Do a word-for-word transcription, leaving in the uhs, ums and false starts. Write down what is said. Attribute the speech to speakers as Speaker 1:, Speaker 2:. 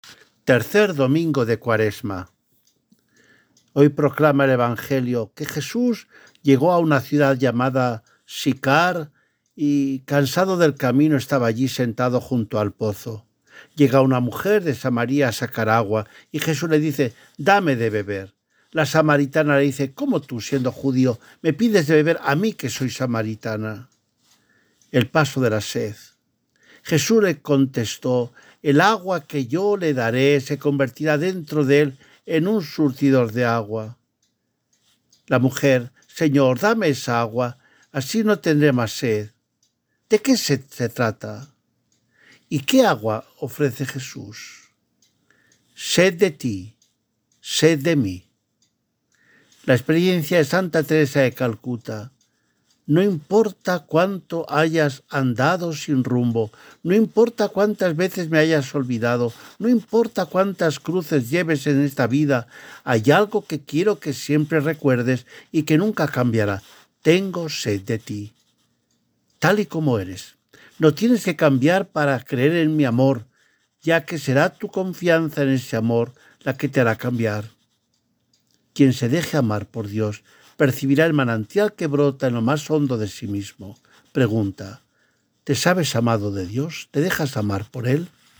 Speaker 1: Tercer domingo de Cuaresma. Hoy proclama el Evangelio que Jesús llegó a una ciudad llamada Sicar y, cansado del camino, estaba allí sentado junto al pozo. Llega una mujer de Samaria a sacar agua y Jesús le dice: «Dame de beber». La samaritana le dice: «¿Cómo tú, siendo judío, me pides de beber a mí que soy samaritana?». El paso de la sed. Jesús le contestó: «El agua que yo le daré se convertirá dentro de él en un surtidor de agua». La mujer: «Señor, dame esa agua, así no tendré más sed». ¿De qué sed se trata? ¿Y qué agua ofrece Jesús? Sed de ti, sed de mí. La experiencia de Santa Teresa de Calcuta. No importa cuánto hayas andado sin rumbo, no importa cuántas veces me hayas olvidado, no importa cuántas cruces lleves en esta vida, hay algo que quiero que siempre recuerdes y que nunca cambiará. Tengo sed de ti, tal y como eres. No tienes que cambiar para creer en mi amor, ya que será tu confianza en ese amor la que te hará cambiar. Quien se deje amar por Dios percibirá el manantial que brota en lo más hondo de sí mismo. Pregunta: ¿te sabes amado de Dios? ¿Te dejas amar por Él?